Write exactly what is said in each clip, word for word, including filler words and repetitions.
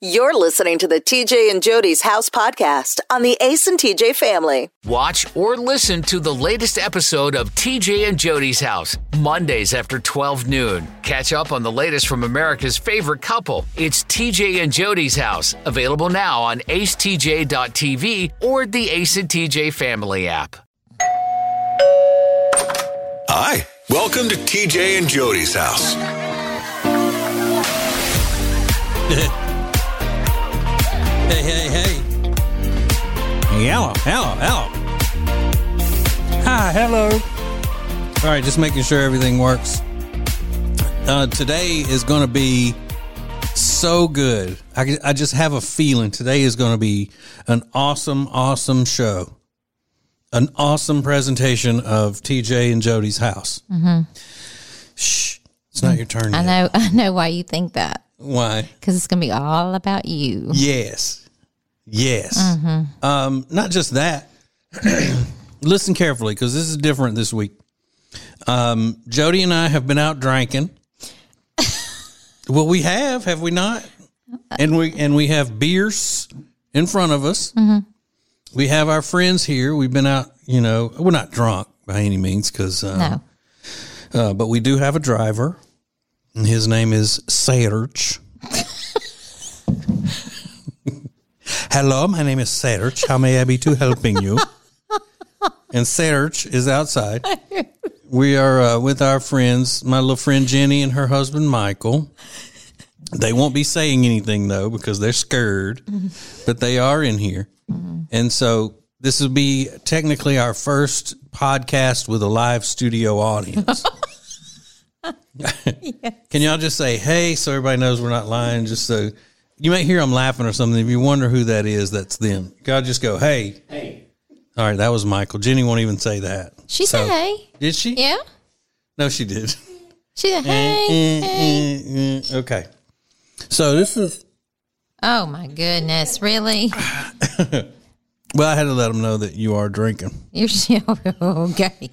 You're listening to the T J and Jody's House podcast on the Ace and T J family. Watch or listen to the latest episode of T J and Jody's House, Mondays after twelve noon. Catch up on the latest from America's favorite couple. It's T J and Jody's House, available now on ace t j dot t v or the Ace and T J family app. Hi, welcome to T J and Jody's House. Hey, hey, hey. Hello, hello, hello. Hi, hello. All right, just making sure everything works. Uh, today is going to be so good. I, I just have a feeling today is going to be an awesome, awesome show. An awesome presentation of T J and Jody's House. Mm-hmm. Shh, it's not your turn I yet. know, I know why you think that. Why? Because it's going to be all about you. Yes. Yes. Mm-hmm. Um, not just that. Listen carefully, because this is different this week. Um, Jody and I have been out drinking. Well, we have, have we not? And we and we have beers in front of us. Mm-hmm. We have our friends here. We've been out, you know, we're not drunk by any means, because uh, No. uh, but we do have a driver, and his name is Serge. Hello, my name is Serge. How may I be to helping you? And Serge is outside. We are uh, with our friends, my little friend Jenny and her husband Michael. They won't be saying anything, though, because they're scared, but they are in here. Mm-hmm. And so this will be technically our first podcast with a live studio audience. Yes. Can y'all just say, hey, so everybody knows we're not lying, just so... You may hear them laughing or something. If you wonder who that is, that's them. God, just go, hey. Hey. All right, that was Michael. Jenny won't even say that. She so, said hey. Did she? Yeah. No, she did. She said hey, hey. Okay. So this is... Oh, my goodness. Really? Well, I had to let them know that you are drinking. You're still okay.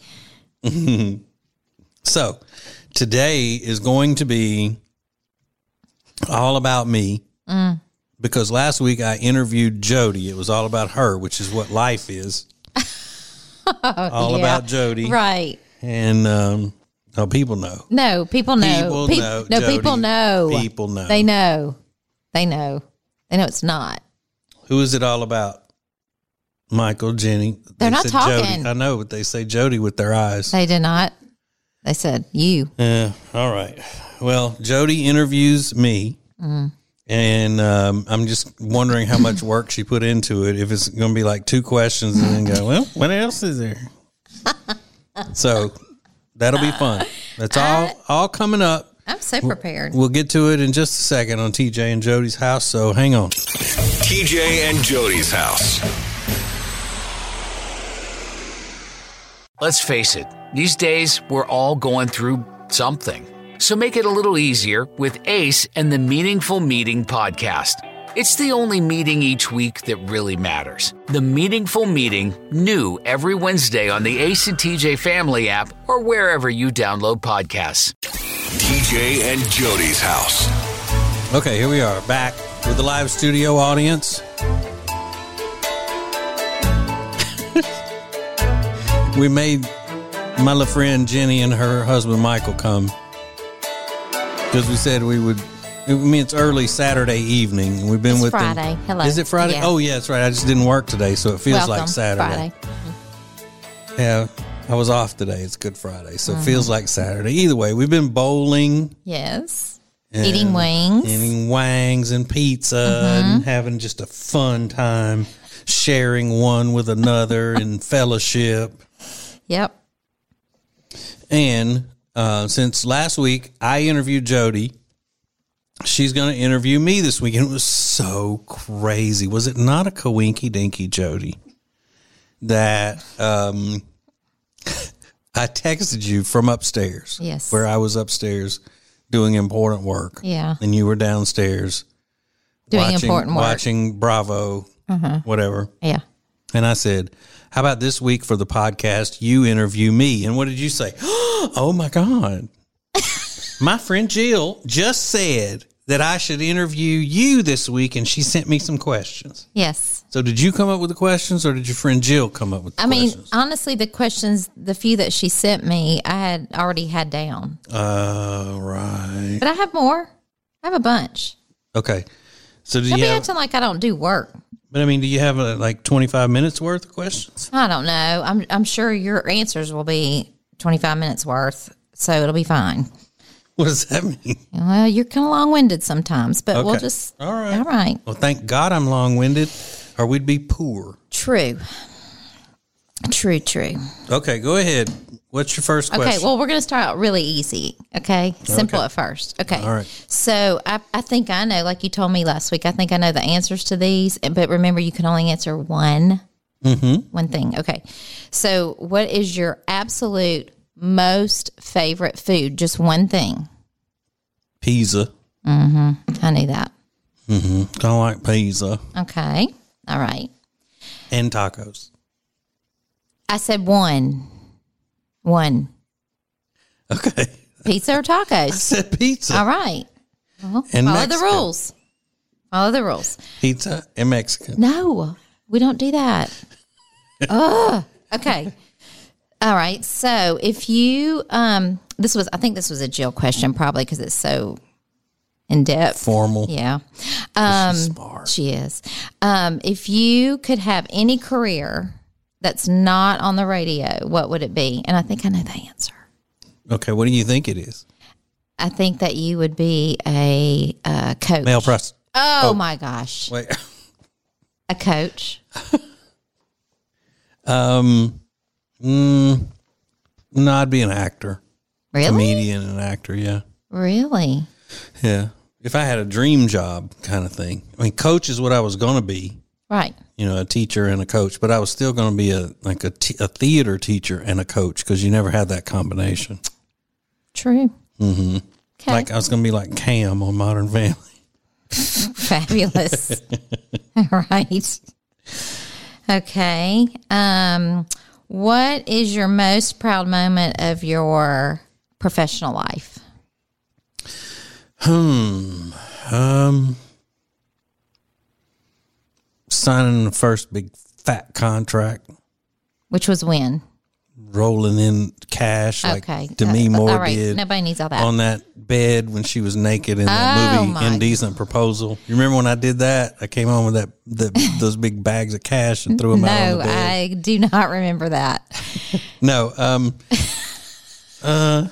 So today is going to be all about me. Mm. Because last week I interviewed Jody. It was all about her, which is what life is. Oh, all yeah. about Jody. Right. And, um, oh, people know. No, people know. People Pe- know. No, Jody. people know. People know. They know. They know. They know it's not. Who is it all about? Michael, Jenny. They're they not said talking. Jody. I know, but they say Jody with their eyes. They did not. They said you. Yeah. All right. Well, Jody interviews me. Mm. And um, I'm just wondering how much work she put into it. If it's going to be like two questions and then go, well, what else is there? So that'll be fun. That's all I, all coming up. I'm so prepared. We'll get to it in just a second on T J and Jody's House. So hang on. T J and Jody's House. Let's face it, these days we're all going through something. So make it a little easier with Ace and the Meaningful Meeting podcast. It's the only meeting each week that really matters. The Meaningful Meeting, new every Wednesday on the Ace and T J family app or wherever you download podcasts. T J and Jody's House. Okay, here we are, back with the live studio audience. We made my little friend Jenny and her husband Michael come. Because we said we would, I mean, it's early Saturday evening. We've been it's with Friday. them. Hello. Is it Friday? Yeah. Oh, yeah, that's right. I just didn't work today, so it feels Welcome. like Saturday. Friday. Yeah, I was off today. It's Good Friday, so mm-hmm. It feels like Saturday. Either way, we've been bowling. Yes. Eating wings. Eating wangs and pizza mm-hmm. and having just a fun time, sharing one with another and fellowship. Yep. And uh, since last week I interviewed Jody, she's going to interview me this week. And it was so crazy. Was it not a coinky dinky, Jody, that um, I texted you from upstairs? Yes. Where I was upstairs doing important work. Yeah. And you were downstairs doing watching, important work. Watching Bravo, uh-huh. whatever. Yeah. And I said, how about this week for the podcast, you interview me? And what did you say? Oh, my God. My friend Jill just said that I should interview you this week, and she sent me some questions. Yes. So did you come up with the questions, or did your friend Jill come up with the I mean, questions? honestly, the questions, the few that she sent me, I had already had down. Uh, right. But I have more. I have a bunch. Okay. So do Don't you be have, acting like I don't do work. but I mean, do you have uh, like twenty-five minutes worth of questions? I don't know. I'm I'm sure your answers will be twenty-five minutes worth, so it'll be fine. What does that mean? Well, you're kind of long-winded sometimes, but we'll Okay. just... All right. All right. Well, thank God I'm long-winded, or we'd be poor. True. True, true. Okay, go ahead. What's your first question? Okay, well, we're going to start out really easy, okay? Simple Okay. at first. Okay. All right. So I, I think I know, like you told me last week, I think I know the answers to these, but remember, you can only answer one, Mm-hmm. one thing. Okay. So what is your absolute most favorite food? Just one thing. Pizza. I knew that. Mm-hmm. Don't like pizza. Okay. All right. And tacos. I said one. One. Okay. Pizza or I tacos? said pizza. All right. Well, And follow Mexican. the rules. Follow the rules. Pizza and Mexican. No, we don't do that. Ugh. Okay. All right. So if you, um, this was, I think this was a Jill question probably because it's so in depth. Formal. Yeah. Um, She's smart. she is. Um, if you could have any career that's not on the radio, what would it be? And I think I know the answer. Okay, what do you think it is? I think that you would be a, uh coach. Male press. Oh, my gosh. Wait. A coach. Um, mm, no, I'd be an actor. Really? Comedian and actor, yeah. Really? Yeah. If I had a dream job kind of thing. I mean, coach is what I was going to be, Right. you know, a teacher and a coach, but I was still going to be a like a, t- a theater teacher and a coach because you never had that combination. True. Mm-hmm. Okay. Like I was going to be like Cam on Modern Family. Fabulous. All right. Okay. Um, what is your most proud moment of your professional life? Hmm. Um, signing the first big fat contract, Which was when? rolling in cash like Okay. Demi Uh, Moore all right. did Nobody needs all that. on that bed when she was naked in that Oh, movie my. Indecent Proposal. You remember when I did that? I came home with that the, those big bags of cash and threw them out on No, the bed. I do not remember that. No, um, uh,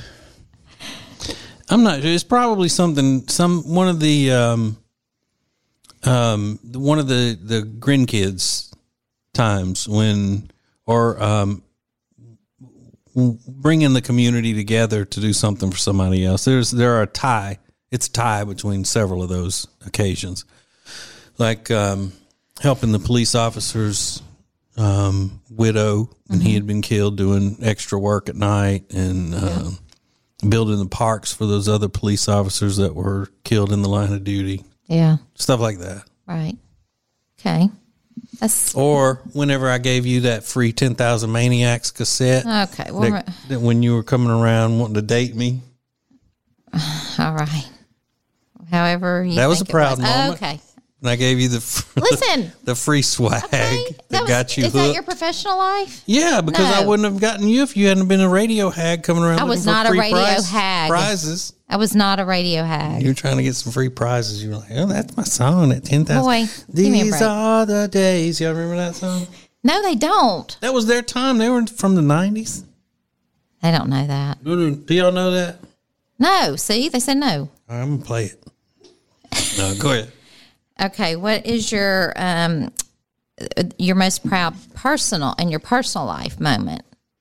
I'm not. It's probably something. Some one of the um, um, one of the the Grin Kids times when or um, bringing the community together to do something for somebody else. There's there are a tie. It's a tie between several of those occasions, like um, helping the police officers. Um, widow when he had been killed doing extra work at night and uh, building the parks for those other police officers that were killed in the line of duty, Yeah. stuff like that. Right. Okay. That's Or whenever I gave you that free ten thousand Maniacs cassette okay. Well, that, that when you were coming around wanting to date me. all right. However, you That was think a proud it was. moment. Okay. And I gave you the fr- Listen. the free swag Okay. that, was- got you Is hooked. that your professional life? Yeah, because I No. wouldn't have gotten you if you hadn't been a radio hag coming around. I looking was for not a free radio prize- hag. Prizes. I was not a radio hag. You were trying to get some free prizes. You were like, "Oh, that's my song at ten thousand." Boy, give me a These break. are the days. Y'all remember that song? No, they don't. That was their time. They were from the nineties. They don't know that. Do y'all know that? No. See, they said no. I'm gonna play it. No, go ahead. Okay. What is your um your most proud personal in your personal life moment?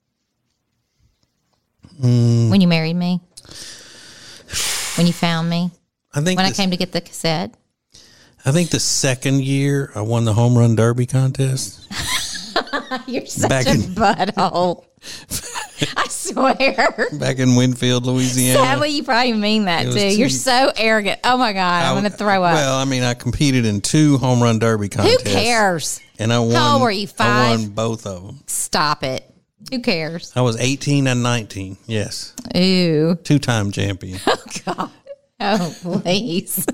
Mm. When you married me? When you found me? I think When I this- came to get the cassette? I think the second year I won the home run derby contest. You're such Back a in- butthole. I swear. Back in Winfield, Louisiana. Sadly, you probably mean that It was too. two- You're so arrogant. Oh my God, I'm I- going to throw up. Well, I mean, I competed in two home run derby Who contests. cares? And I won. How old were you, I five? won both of them. Stop it. Who cares? I was eighteen and nineteen. Yes. Ooh. Two time champion. Oh God. Oh, please.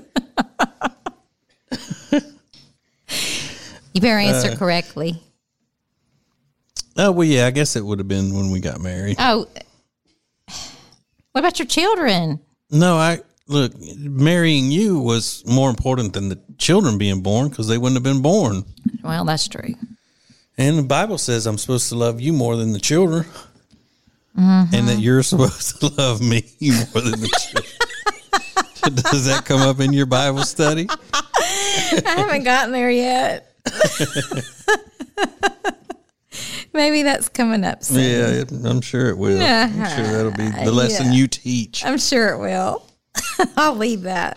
You better answer uh, correctly. Oh, well, yeah, I guess it would have been when we got married. Oh, what about your children? No, I look, marrying you was more important than the children being born because they wouldn't have been born. Well, that's true. And the Bible says I'm supposed to love you more than the children, mm-hmm. and that you're supposed to love me more than the children. Does that come up in your Bible study? I haven't gotten there yet. Maybe that's coming up soon. Yeah, it, I'm sure it will. I'm sure that'll be the lesson yeah. you teach. I'm sure it will. I'll leave that.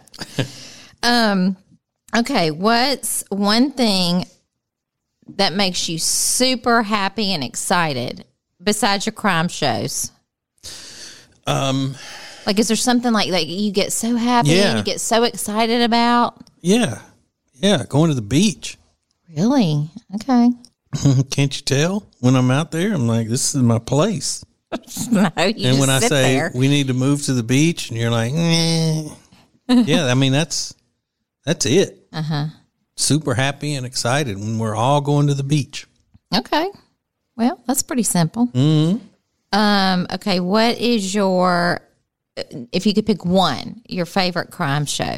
Um. Okay, what's one thing that makes you super happy and excited besides your crime shows? Um, like, is there something like that you get so happy yeah. and you get so excited about? Yeah, yeah, going to the beach. Really? Okay. Can't you tell? When I'm out there, I'm like, this is my place. No, you and when I sit say there. we need to move to the beach, and you're like, eh. Yeah, I mean that's that's it. Uh huh. Super happy and excited when we're all going to the beach. Okay, well, that's pretty simple. Mm-hmm. Um. Okay, what is your, if you could pick one, your favorite crime show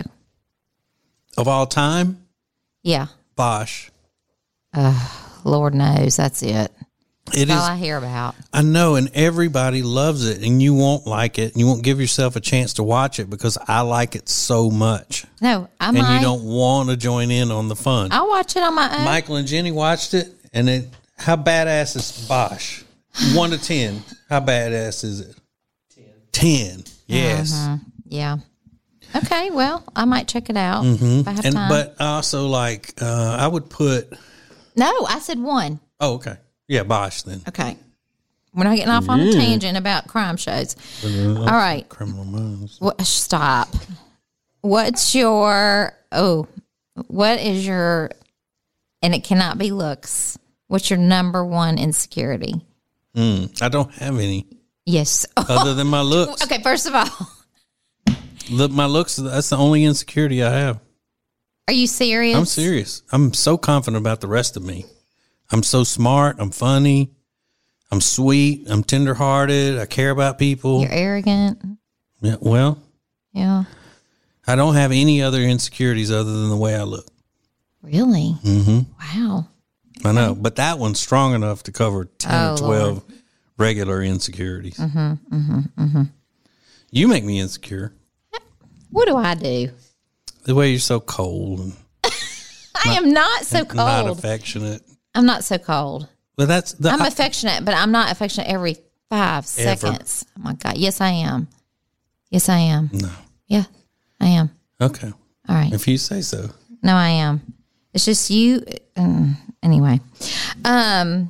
of all time? Yeah, Bosch. Uh, Lord knows that's it. It That's is all I hear about. I know, and everybody loves it, and you won't like it, and you won't give yourself a chance to watch it because I like it so much. No, I and might. you don't want to join in on the fun. I'll watch it on my own. Michael and Jenny watched it, and it, how badass is Bosch? One to ten, how badass is it? Ten. Ten, yes. Uh-huh. Yeah. Okay, well, I might check it out mm-hmm. if I have and, time. But also, like, uh, I would put... No, I said one. Oh, okay. Yeah, Bosch then. Okay. We're not getting off on a tangent about crime shows. Uh, All right. Criminal Minds. What, stop. What's your, oh, what is your, and it cannot be looks, what's your number one insecurity? Mm, I don't have any. Yes. Other than my looks. Okay, first of all. Look, my looks, that's the only insecurity I have. Are you serious? I'm serious. I'm so confident about the rest of me. I'm so smart. I'm funny. I'm sweet. I'm tenderhearted. I care about people. You're arrogant. Yeah. Well. Yeah. I don't have any other insecurities other than the way I look. Really? Mm-hmm. Wow. I know, but that one's strong enough to cover ten oh, or twelve Lord. regular insecurities. Mm-hmm. Mm-hmm. Mm-hmm. You make me insecure. What do I do? The way you're so cold. And I not, am not so cold. Not affectionate. I'm not so cold. But that's the, I'm I, affectionate, but I'm not affectionate every five Ever. seconds. Oh my God. Yes, I am. Yes, I am. No. Yeah, I am. Okay. All right. If you say so. No, I am. It's just you. Um, anyway. Um,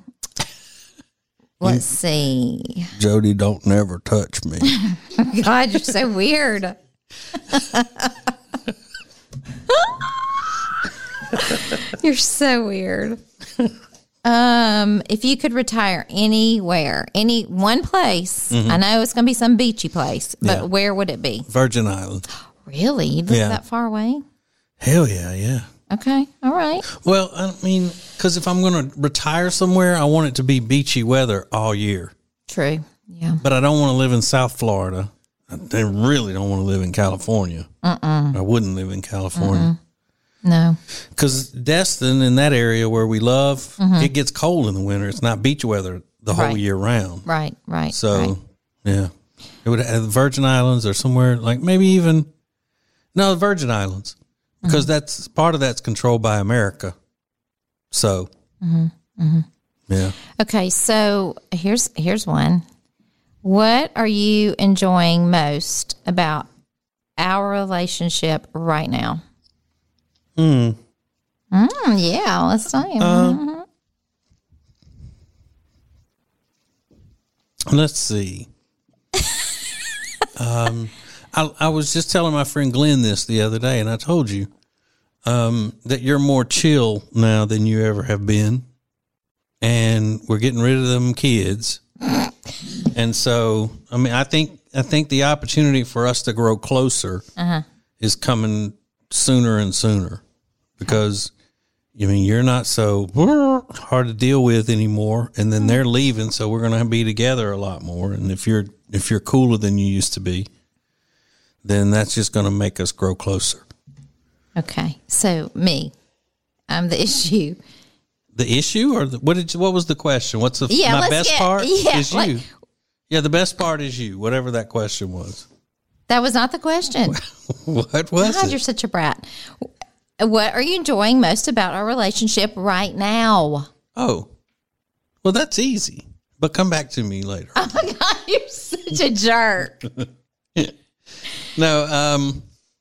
let's you, see. Jody, don't never touch me. God, you're so weird. You're so weird. Um, if you could retire anywhere, any one place, mm-hmm. I know it's going to be some beachy place, but yeah. where would it be? Virgin Islands. Really? You live yeah. that far away? Hell yeah, yeah. Okay, all right. Well, I mean, because if I'm going to retire somewhere, I want it to be beachy weather all year. True, yeah. But I don't want to live in South Florida. I really don't want to live in California. Uh-uh. I wouldn't live in California. Uh-uh. No. Because Destin, in that area where we love, mm-hmm. it gets cold in the winter. It's not beach weather the whole right. year round. Right, right. So, right. yeah. It would have the Virgin Islands or somewhere like maybe even, no, the Virgin Islands. Because mm-hmm. that's, part of that's controlled by America. So, mm-hmm. Mm-hmm. yeah. Okay, so here's here's one. What are you enjoying most about our relationship right now? Hmm. Mm, yeah, let's say. Uh, let's see. um, I, I was just telling my friend Glenn this the other day, and I told you um, that you're more chill now than you ever have been, and we're getting rid of them kids. And so, I mean, I think I think the opportunity for us to grow closer uh-huh. is coming sooner and sooner because, I mean, you're not so hard to deal with anymore, and then they're leaving, so we're going to be together a lot more. And if you're if you're cooler than you used to be, then that's just going to make us grow closer. Okay, so me, I'm the issue. The issue, or the, what did you, what was the question? What's the Yeah, my let's best get- part yeah, is you. like- Yeah, the best part is you. Whatever that question was. That was not the question. What was God, it? you're such a brat. What are you enjoying most about our relationship right now? Oh, well, that's easy. But come back to me later. Oh my God, you're such a jerk. No, um,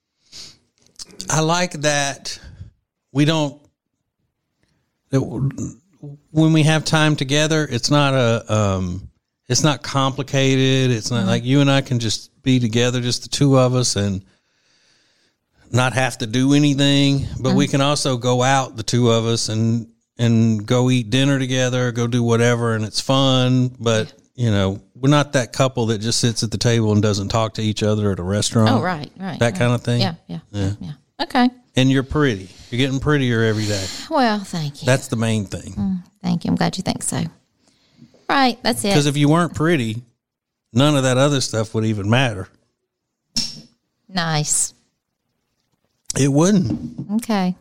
I like that we don't. That when we have time together, it's not a. Um, it's not complicated. It's not mm-hmm. like you and I can just be together, just the two of us, and not have to do anything. But mm-hmm. we can also go out, the two of us, and and go eat dinner together, go do whatever, and it's fun. But you know, we're not that couple that just sits at the table and doesn't talk to each other at a restaurant. Oh, right, right. That right. kind of thing. Yeah, yeah, yeah, yeah. Okay. And you're pretty. You're getting prettier every day. Well, thank you. That's the main thing. Mm, thank you. I'm glad you think so. Right, that's it. Because if you weren't pretty, none of that other stuff would even matter. Nice. It wouldn't. Okay.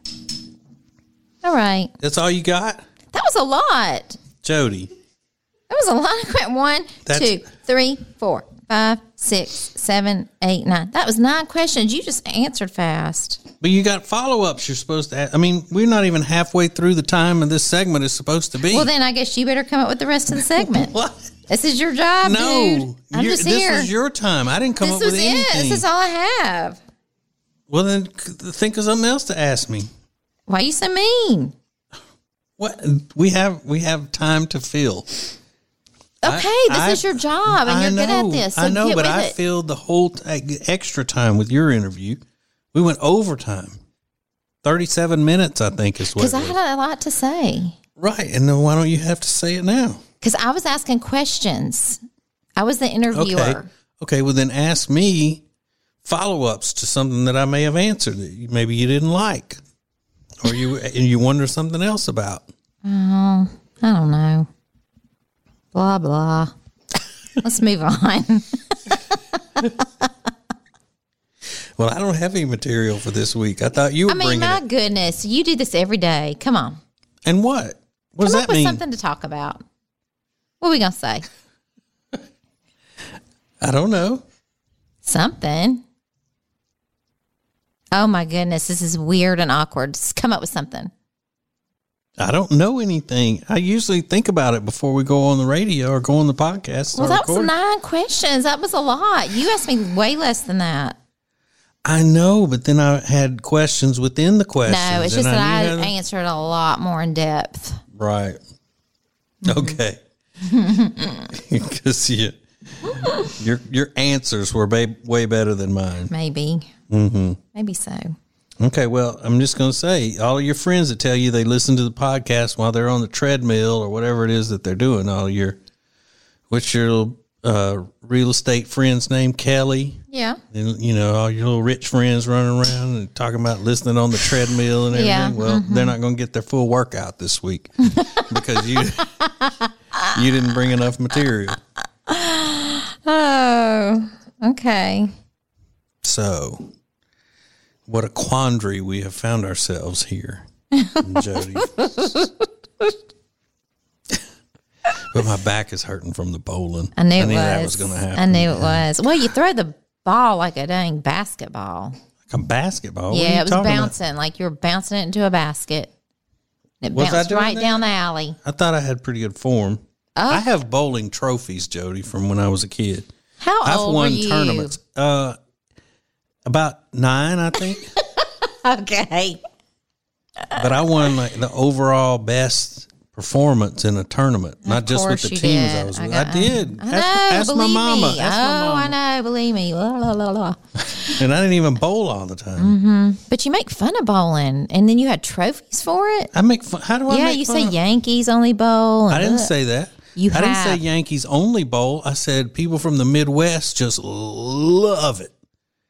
All right. That's all you got? That was a lot. Jody. That was a lot. One, That's, two, three, four, five, six, seven, eight, nine. That was nine questions. You just answered fast. But you got follow-ups you're supposed to ask. I mean, we're not even halfway through the time of this segment is supposed to be. Well, then I guess you better come up with the rest of the segment. What? This is your job, no, dude. I'm just this here. was your time. I didn't come this up with was anything. it. This is all I have. Well, then think of something else to ask me. Why are you so mean? What we have, we have time to fill. Okay, I, this I, is your job, and I you're know, good at this. So I know, get but with I it. filled the whole t- extra time with your interview. We went overtime. thirty-seven minutes, I think, is what Because it I was. had a lot to say. Right, and then why don't you have to say it now? Because I was asking questions. I was the interviewer. Okay, okay. Well, then ask me follow-ups to something that I may have answered that you, maybe you didn't like, or you and you wonder something else about. Oh, I don't know. Blah, blah. Let's move on. Well, I don't have any material for this week. I thought you were I mean, bringing my it. goodness. You do this every day. Come on. And what? What does Come that up with mean? something to talk about. What are we going to say? I don't know. Something. Oh, my goodness. This is weird and awkward. Just come up with something. I don't know anything. I usually think about it before we go on the radio or go on the podcast. Well, or that record. was nine questions. That was a lot. You asked me way less than that. I know, but then I had questions within the questions. No, it's just and that I knew how to- answered a lot more in depth. Right. Okay. Because you, your your answers were ba- way better than mine. Maybe. Mm-hmm. Maybe so. Okay, well, I'm just going to say, all of your friends that tell you they listen to the podcast while they're on the treadmill or whatever it is that they're doing, all your, what's your uh, real estate friend's name, Kelly? Yeah. And, you know, all your little rich friends running around and talking about listening on the treadmill and everything. Yeah, Well, mm-hmm. they're not going to get their full workout this week because you you didn't bring enough material. Oh, okay. So, what a quandary we have found ourselves here, Jody. But my back is hurting from the bowling. I knew, I it knew was. that was going to happen. I knew it was. Well, you throw the ball like a dang basketball. Like a basketball? What are Yeah, you it was talking about? bouncing like you were bouncing it into a basket. It Was I bounced doing right that? down the alley. I thought I had pretty good form. Oh. I have bowling trophies, Jody, from when I was a kid. How I've old won were you? tournaments. Uh, about nine, I think. Okay. But I won like the overall best performance in a tournament, not just with course the you teams did. I was I with. I, got- did. I know. Ask, ask my believe mama. me. Ask oh, my mama. I know. Believe me. La, la, la, la. And I didn't even bowl all the time. Mm-hmm. But you make fun of bowling, and then you had trophies for it. I make fun. How do I yeah, make you fun say of- Yankees only bowl. and I didn't look. say that. You I didn't say have. Yankees only bowl. I said people from the Midwest just love it.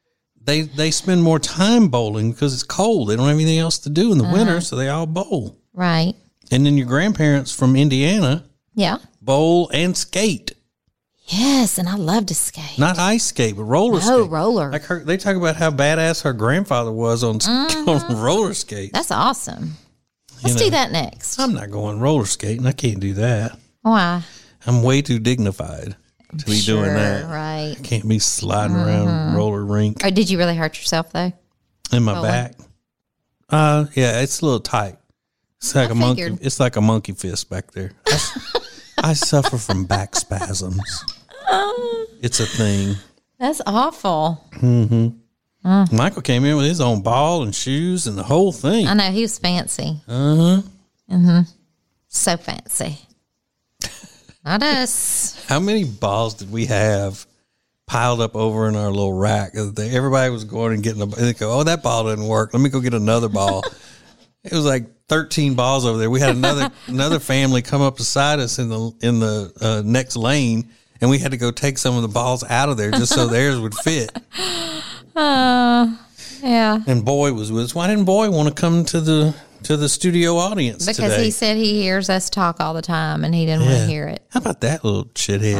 they they spend more time bowling because it's cold. They don't have anything else to do in the Uh-huh. winter, so they all bowl. Right. And then your grandparents from Indiana Yeah. bowl and skate. Yes, and I love to skate. Not ice skate, but roller skate. Oh, roller. Like her, they talk about how badass her grandfather was on, Mm-hmm. on roller skates. That's awesome. Let's know. do that next. I'm not going roller skating. I can't do that. Why? I'm way too dignified to be Sure, doing that. right. I can't be sliding around roller rink Or did you really hurt yourself though? in my Oh, back. Uh, yeah, it's a little tight. It's like I a monkey. figured. It's like a monkey fist back there. I, I suffer from back spasms. It's a thing. That's awful. Michael came in with his own ball and shoes and the whole thing. I know he was fancy. Uh huh. Mm-hmm. So fancy. Not us. How many balls did we have piled up over in our little rack? Everybody was going and getting a. They go, oh, that ball didn't work. Let me go get another ball. It was like thirteen balls over there. We had another another family come up beside us in the in the uh, next lane, and we had to go take some of the balls out of there just so theirs would fit. Uh, yeah. And Boy was with us. Why didn't Boy want to come to the to the studio audience Because today? he said he hears us talk all the time and he didn't want Yeah. to hear it. How about that little shithead?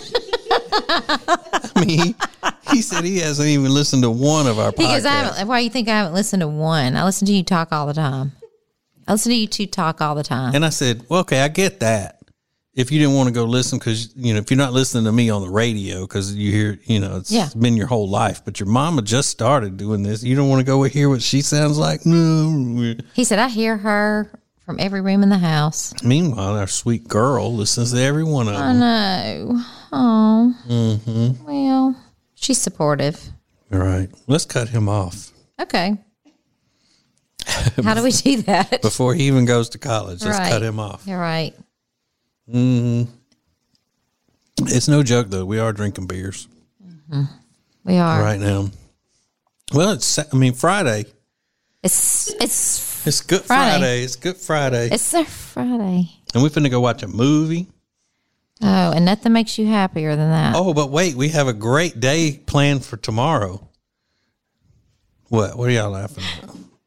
I mean, he, he said he hasn't even listened to one of our Because I podcasts. haven't, why do you think I haven't listened to one? I listen to you talk all the time. I listen to you two talk all the time. And I said, well, okay, I get that. If you didn't want to go listen, because, you know, if you're not listening to me on the radio, because you hear, you know, it's Yeah. been your whole life, but your mama just started doing this. You don't want to go hear what she sounds like? No. He said, I hear her from every room in the house. Meanwhile, our sweet girl listens to every one of I them. know. Oh. Mm-hmm. Well, she's supportive. All right. Let's cut him off. Okay. How do we do that? Before he even goes to college, let's Right. cut him off. You're right. Mm. It's no joke, though. We are drinking beers We are. right now. Well, it's, I mean, Friday. It's it's It's Good Friday. Friday. It's Good Friday. it's a Friday. And we're finna go watch a movie. Oh, and nothing makes you happier than that. Oh, but wait, we have a great day planned for tomorrow. What? What are y'all laughing at?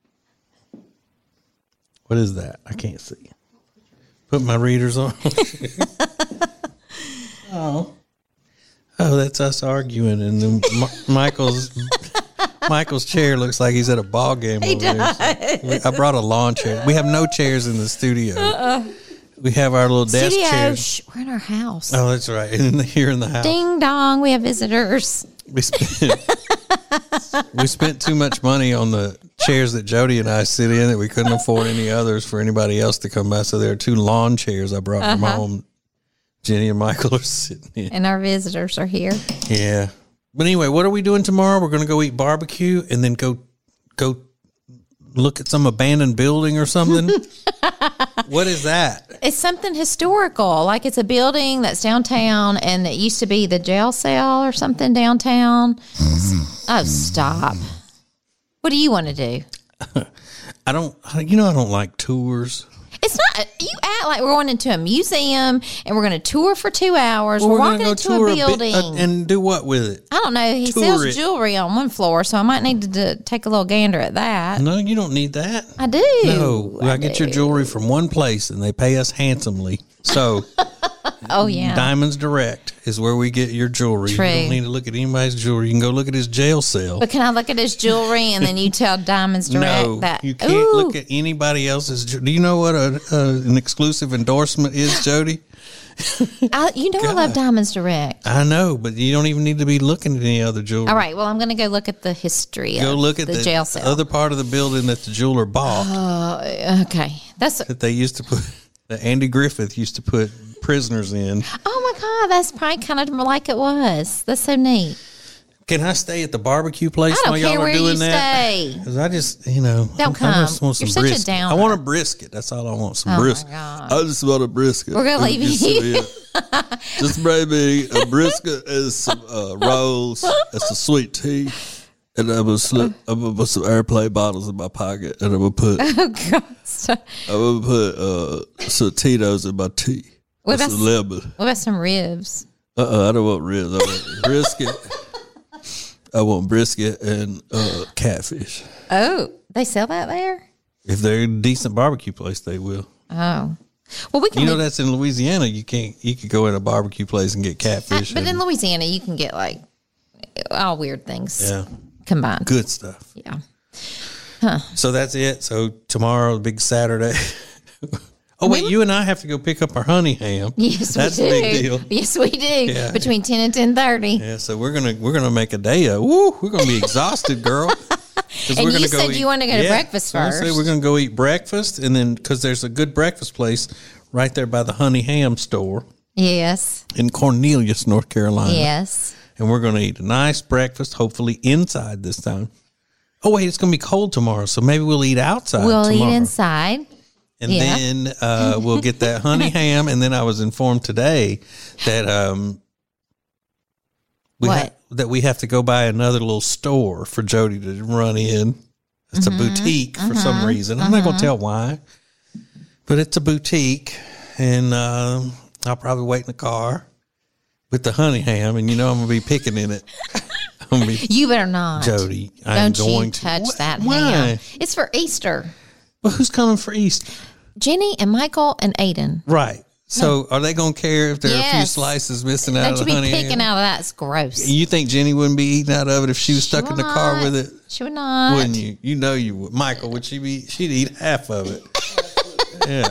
What is that? I can't see. Put my readers on. oh. Oh, that's us arguing, and then M- Michael's Michael's chair looks like he's at a ball game He over there. So I brought a lawn chair. We have no chairs in the studio. Uh-uh. We have our little desk Studio, chairs. shh, we're in our house. Oh, that's right. In the, here in the house. Ding dong, we have visitors. We spent we spent too much money on the chairs that Jody and I sit in that we couldn't afford any others for anybody else to come by. So there are two lawn chairs I brought from Uh-huh. home. Jenny and Michael are sitting in. And our visitors are here. Yeah. But anyway, what are we doing tomorrow? We're going to go eat barbecue and then go go look at some abandoned building or something. What is that? It's something historical, like it's a building that's downtown and it used to be the jail cell or something downtown. Oh, stop. What do you want to do? I don't, you know, I don't like tours. It's not, you act like we're going into a museum and we're going to tour for two hours. Well, we're, gonna walking go into tour a bit- building. uh, and do what with it? I don't know. He tour sells it. jewelry on one floor, so I might need to, to take a little gander at that. No, you don't need that. I do. No, I, I get do. your jewelry from one place and they pay us handsomely. So, Oh, yeah. Diamonds Direct is where we get your jewelry. True. You don't need to look at anybody's jewelry. You can go look at his jail cell. But can I look at his jewelry and then you tell Diamonds Direct No, that? you can't Ooh, look at anybody else's. ju- Do you know what a, uh, an exclusive endorsement is, Jody? I, you know I love Diamonds Direct. I know, but you don't even need to be looking at any other jewelry. All right. Well, I'm going to go look at the history Go of look at the, the, jail cell. other part of the building that the jeweler bought Uh, okay. That's. that they used to put, that Andy Griffith used to put prisoners in. Oh my God. That's probably kind of like it was. That's so neat. Can I stay at the barbecue place I don't while y'all care are where doing you that? stay. Because I just, you know, Don't I come. just want some You're such a brisket. downer. I want a brisket. That's all I want. Some Oh, my brisket. God. I just want a brisket. We're gonna leave Just you. so yeah. Just bring me a brisket and some uh, rolls and some sweet tea. And I'm gonna slip. I'm gonna put some airplane bottles in my pocket, and I'm gonna put. Oh God. Stop. I'm gonna put uh, some Tito's in my tea. What With about, some lemon. what about some ribs? Uh uh I don't want ribs. I want brisket. I want brisket and uh, catfish. Oh, they sell that there? If they're a decent barbecue place, they will. Oh. Well, we can. You know, make, that's in Louisiana. You can't, you could go in a barbecue place and get catfish. but and, in Louisiana, you can get like all weird things yeah, combined. good stuff. Yeah. So that's it. So tomorrow, big Saturday. Oh, wait, you and I have to go pick up our honey ham. Yes, that's we do. a big deal. Yes, we do. Yeah. Between ten and ten thirty. Yeah, so we're gonna we're gonna make a day of. Woo, we're gonna be exhausted, girl. And we're you gonna said eat, you want to go to yeah, breakfast so I first. say we're gonna go eat breakfast, and then because there's a good breakfast place right there by the Honey Ham store Yes. in Cornelius, North Carolina. Yes. And we're gonna eat a nice breakfast, hopefully inside this time. Oh wait, it's gonna be cold tomorrow, so maybe we'll eat outside. We'll tomorrow. eat inside. And Yeah. then uh, we'll get that honey ham. And then I was informed today that um, we What? ha- that we have to go by another little store for Jody to run in. It's Mm-hmm. a boutique for some reason. I'm not going to tell why, but it's a boutique, and um, I'll probably wait in the car with the honey ham, and you know I'm going to be picking in it. I'm going to be You better not. Jody. I'm Don't going you to touch Wh- that why? ham. It's for Easter. Well, who's coming for Easter? Jenny and Michael and Aiden. Right. So are they going to care if there are a few Yes. slices missing out Don't of you the be honey picking ham? out of that. It's gross. You think Jenny wouldn't be eating out of it if she was stuck She in the will car not. with it? She would not. Wouldn't you? You know you would. Michael, would she be? She'd eat half of it. Yeah.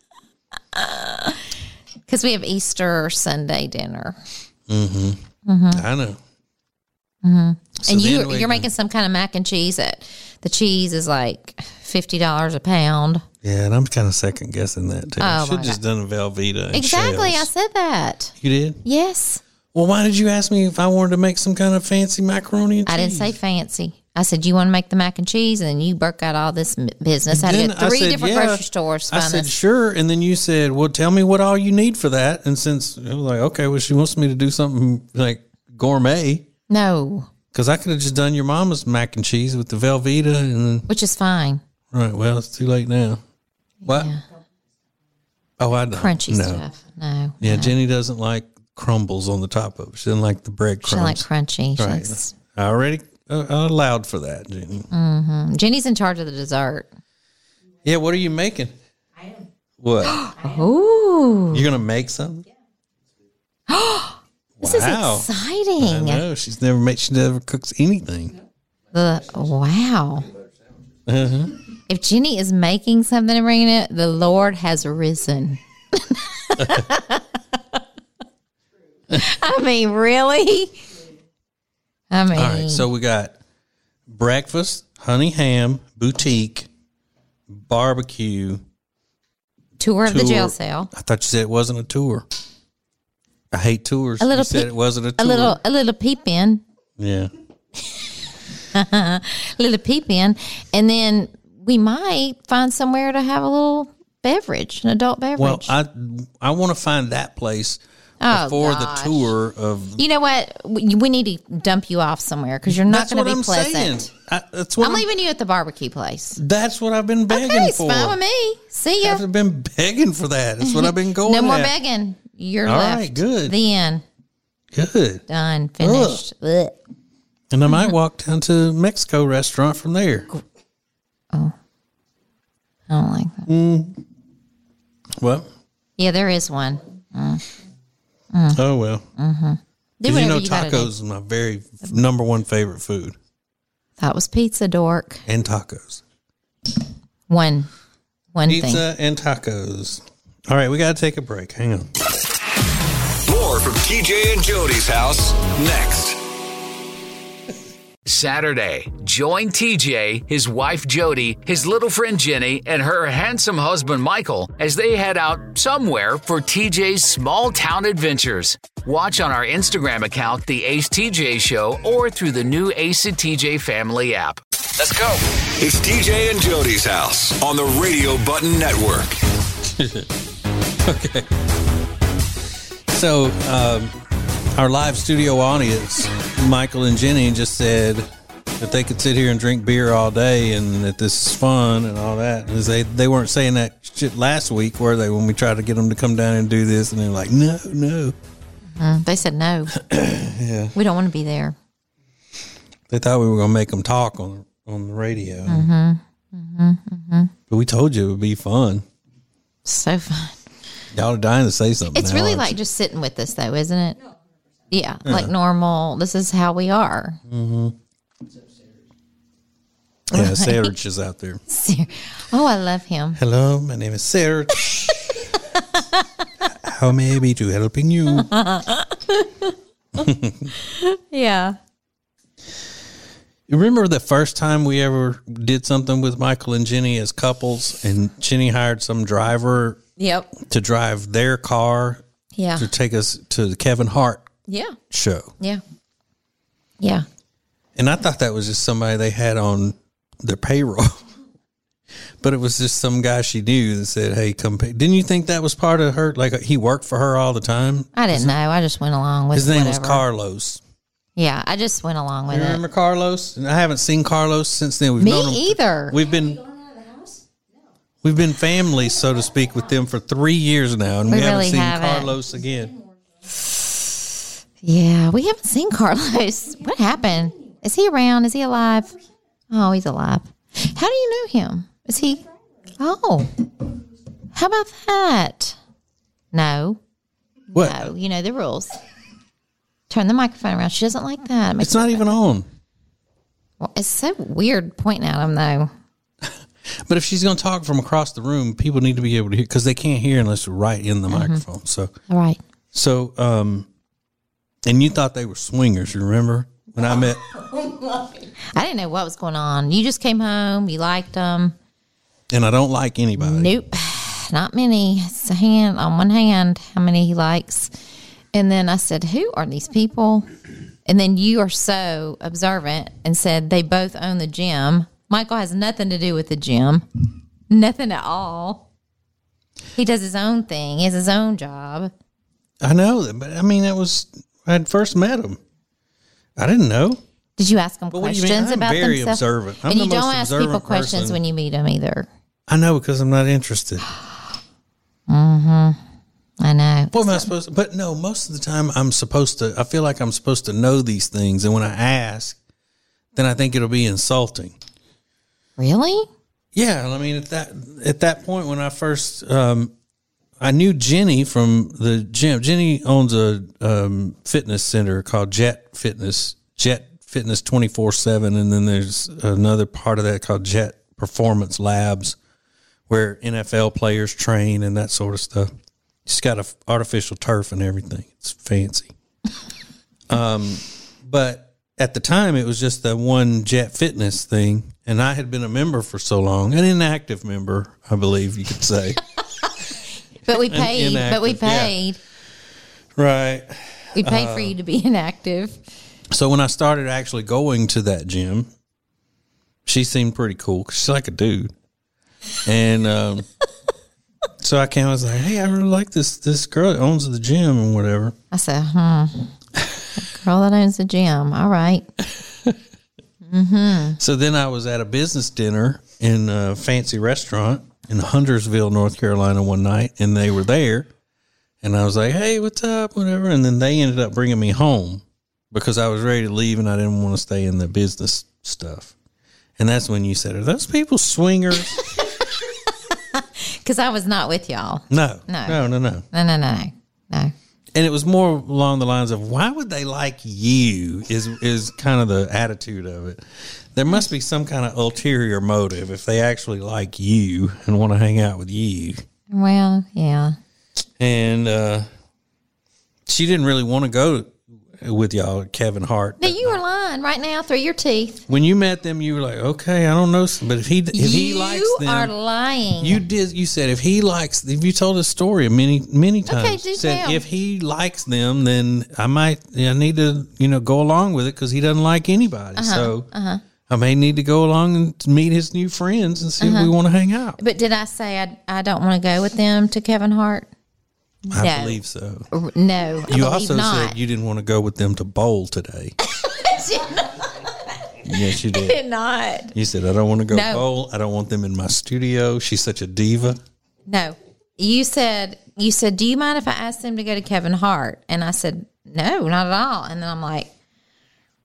Because we have Easter Sunday dinner. I know. So and you, then we- you're making some kind of mac and cheese that the cheese is like fifty dollars a pound. Yeah, and I'm kind of second guessing that too. Oh, Should my just done a Velveeta. And Exactly. I shells. said that. You did? Yes. Well, why did you ask me if I wanted to make some kind of fancy macaroni and cheese? I didn't say fancy. I said, you want to make the mac and cheese? And then you broke out all this m- business. I had to Then go to three said, different yeah. grocery stores to I find said, this. sure. And then you said, well, tell me what all you need for that. And since I was like, okay, well, she wants me to do something like gourmet. No, Because I could have just done your mama's mac and cheese with the Velveeta. And then, which is fine. right, well, it's too late now. What? Yeah. Oh, I don't. Crunchy no. stuff. No. Yeah, no. Jenny doesn't like crumbles on the top of it. She doesn't like the bread She don't like crumbs. crunchy. She Right. likes, I already uh, allowed for that, Jenny. Mm. Jenny's in charge of the dessert. Yeah, what are you making? I am. What? Ooh, You're going to make something? this Wow. is I exciting. know. She's never made, she never cooks anything. The wow. Uh-huh. If Jenny is making something and bringing it, the Lord has risen. I mean, really? I mean, All right, so we got breakfast, honey ham, boutique, barbecue. tour of the tour. jail cell. I thought you said it wasn't a tour. I hate tours. A little you said peep- it wasn't a tour. A little, a little peep in, Yeah. a little peep in, and then we might find somewhere to have a little beverage, an adult beverage. Well, I I want to find that place Oh, before gosh. the tour of. you know what? We, we need to dump you off somewhere because you're not That's going to what be I'm pleasant. saying. I, that's what I'm I'm, leaving you at the barbecue place. That's what I've been begging Okay, it's for. fine with me. See ya. I've been begging for that. That's what I've been going. No more at. begging. You're All left. right, good. The end. Good. Done. Finished. Ugh. And I might walk down to Mexico restaurant from there. I don't like that. What? Yeah, there is one. Oh well. Do Because you whatever know you gotta do. tacos is my very number one favorite food. That was pizza, dork. And tacos. One, one thing. Pizza and tacos. All right, we got to take a break. Hang on. More from T J and Jody's house next. Saturday, join T J, his wife Jody, his little friend Jenny, and her handsome husband Michael as they head out somewhere for T J's small town adventures. Watch on our Instagram account, The Ace T J Show, or through the new Ace and T J Family app. Let's go. It's T J and Jody's house on the Radio Button Network. Okay. So, um, our live studio audience, Michael and Jenny, just said that they could sit here and drink beer all day and that this is fun and all that. And they they weren't saying that shit last week, were they? When we tried to get them to come down and do this, and they're like, no, no. Mm, they said no. Yeah. We don't want to be there. They thought we were going to make them talk on on the radio. Mm-hmm. Mm-hmm. Mm-hmm. But we told you it would be fun. So fun. Y'all are dying to say something. It's now, really aren't like you? just sitting with us, though, isn't it? Yeah, yeah, like normal. This is how we are. Mm-hmm. Yeah, Serge is out there. Oh, I love him. Hello, my name is Serge. How may I be to helping you? Yeah. You remember the first time we ever did something with Michael and Jenny as couples, and Jenny hired some driver Yep. to drive their car Yeah. to take us to the Kevin Hart Yeah. show. Yeah. Yeah. And I thought that was just somebody they had on their payroll. But it was just some guy she knew that said, hey, come pay. Didn't you think that was part of her? Like he worked for her all the time? I didn't know. I just went along with His name whatever. was Carlos. Yeah, I just went along with You it. remember Carlos? And I haven't seen Carlos since then. We've Me known him. either. We've been we've been family, so to speak, with them for three years now, and we, We haven't really seen haven't. Carlos again. Yeah, we haven't seen Carlos. What happened? Is he around? Is he alive? Oh, he's alive. How do you know him? Is he? Oh, how about that? No, What? no. You know the rules. Turn the microphone around. She doesn't like that. It makes It's not even on. Well, it's so weird pointing at him though. But if she's going to talk from across the room, people need to be able to hear because they can't hear unless they're right in the Mm-hmm. microphone. So, All right. so, um, and you thought they were swingers. You remember when I met? I didn't know what was going on. You just came home. You liked them. And I don't like anybody. Nope, not many. It's a hand on one hand. How many he likes? And then I said, "Who are these people?" And then you are so observant and said they both own the gym. Michael has nothing to do with the gym, nothing at all. He does his own thing. He has his own job. I know that, but I mean, it was I had first met him. I didn't know. Did you ask them But what do you questions mean? I'm about very themselves? observant. I'm and the you most don't ask people observant questions person. when you meet them either. I know because I'm not interested. I know. What am I supposed to? But no, most of the time I'm supposed to. I feel like I'm supposed to know these things, and when I ask, then I think it'll be insulting. Really? Yeah, I mean at that at that point when I first, um, I knew Jenny from the gym. Jenny owns a um, fitness center called Jet Fitness, Jet Fitness twenty-four seven, and then there's another part of that called Jet Performance Labs, where N F L players train and that sort of stuff. It's got a artificial turf and everything. It's fancy. um, but at the time, it was just the one Jet Fitness thing, and I had been a member for so long, an inactive member, I believe you could say. But we paid. inactive, But we yeah. paid. Right. We paid for you to be inactive. So when I started actually going to that gym, she seemed pretty cool 'cause she's like a dude, and um, so I came. I was like, "Hey, I really like this this girl that owns the gym and whatever." I said, hmm. Girl that owns the gym. All right. So then I was at a business dinner in a fancy restaurant in Huntersville, North Carolina one night, and they were there. And I was like, hey, what's up, whatever. And then they ended up bringing me home because I was ready to leave and I didn't want to stay in the business stuff. And that's when you said, are those people swingers? Because I was not with y'all. No, No. no, no, no. No, no, no, no. No. And it was more along the lines of why would they like you is is kind of the attitude of it. There must be some kind of ulterior motive if they actually like you and want to hang out with you. Well, yeah. And uh, she didn't really want to go with y'all, Kevin Hart. Now, you were lying right now through your teeth. When you met them, you were like, okay, I don't know, but if he if he you likes them, are lying. you did. You said if he likes, if you told a story many many times, Okay, do said tell. if he likes them, then I might I need to you know go along with it because he doesn't like anybody. Uh-huh, so I may need to go along and meet his new friends and see if we want to hang out. But did I say I, I don't want to go with them to Kevin Hart? I No. believe so. R- No. I You believe also not. said you didn't want to go with them to bowl today. Yes, you did. did not. You said, I don't want to go No. bowl. I don't want them in my studio. She's such a diva. No. You said, you said, do you mind if I ask them to go to Kevin Hart? And I said, no, not at all. And then I'm like,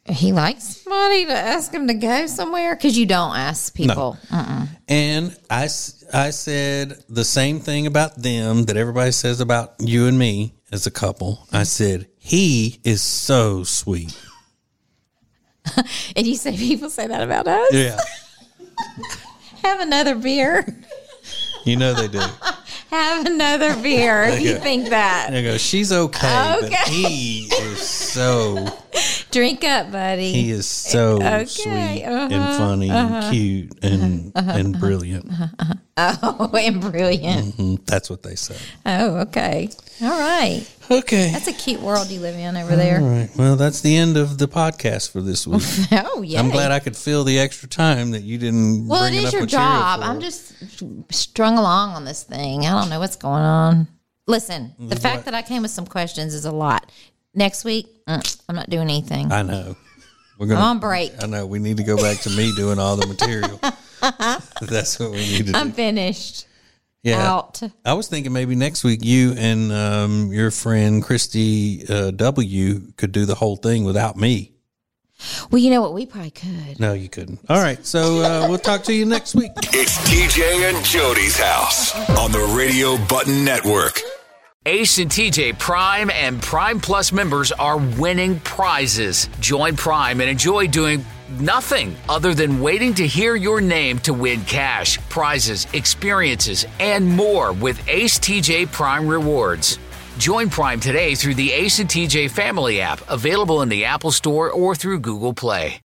he likes somebody to ask him to go somewhere? Because you don't ask people. No. Uh-uh. And I, I said the same thing about them that everybody says about you and me as a couple. I said, he is so sweet. And you say people say that about us? Yeah. Have another beer. You know they do. Have another beer if you go. think that. They go, she's okay, Okay. but he is so... Drink up, buddy. He is so Okay, sweet uh-huh, and funny uh-huh, and cute and uh-huh, and uh-huh, brilliant. Uh-huh. Oh, and brilliant. Mm-hmm. That's what they say. Oh, okay. All right. Okay. That's a cute world you live in over there. All right. Well, that's the end of the podcast for this week. Oh, yeah. I'm glad I could fill the extra time that you didn't Well, bring it is enough your material job. for. I'm just strung along on this thing. I don't know what's going on. Listen, the fact What? that I came with some questions is a lot. Next week, mm, I'm not doing anything. I know. We're gonna, I'm on break. I know. We need to go back to me doing all the material. That's what we need to do. I'm finished. Yeah. Out. I was thinking maybe next week you and um, your friend Christy uh, W could do the whole thing without me. Well, you know what? We probably could. No, you couldn't. All right. So uh, we'll talk to you next week. It's T J and Jody's house on the Radio Button Network. Ace and T J Prime and Prime Plus members are winning prizes. Join Prime and enjoy doing nothing other than waiting to hear your name to win cash, prizes, experiences, and more with Ace T J Prime Rewards. Join Prime today through the Ace and T J Family app, available in the Apple Store or through Google Play.